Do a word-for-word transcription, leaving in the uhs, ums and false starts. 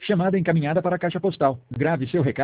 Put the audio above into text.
Chamada encaminhada para a caixa postal. Grave seu recado.